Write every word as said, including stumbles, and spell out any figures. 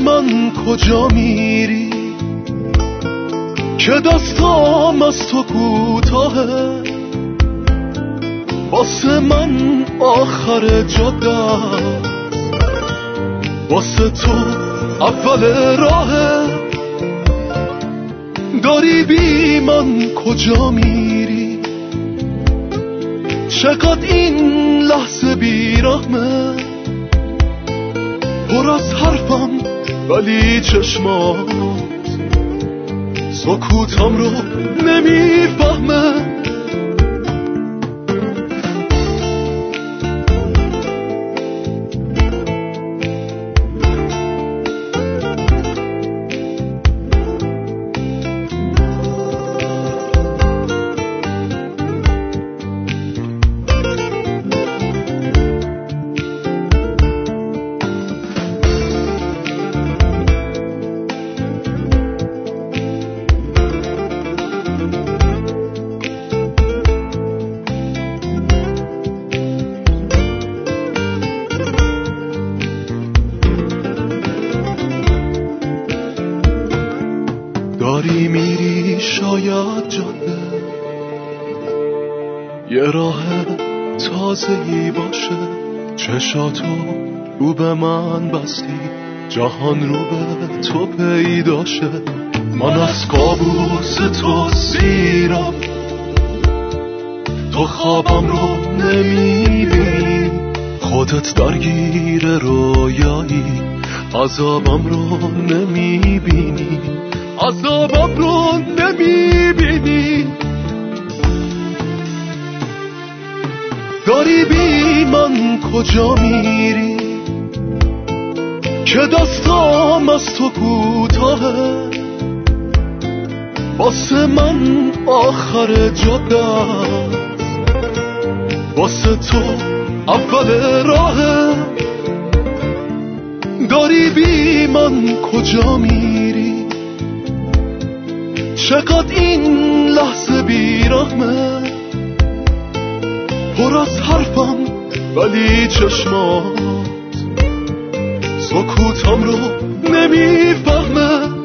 من کجا میری که دستام از تو کوتاهه، واسه من آخر جاده است، واسه تو اول راهه. داری بی من کجا میری، چقدر این لحظه بیرحمه، پر از حرفم ولی چشمات سکوتم رو نمیفهمه. داری میری شاید جاده یه راه تازه‌ای باشه، چشاتو رو به من بستی، جهان رو به تو پیداشه. من از کابوس تو سیرم، تو خوابم رو نمیبینی، خودت درگیر رویایی، عذابم رو نمیبینی، عذابم رو نمیبینی. داری بی من کجا میری که دستام از تو کوتاهه، واسه من آخر جاده است، واسه تو اول راهه. داری بی من کجا میری، چقدر این لحظه بیرحمه، پر از حرفم ولی چشمات سکوتم رو نمیفهمه.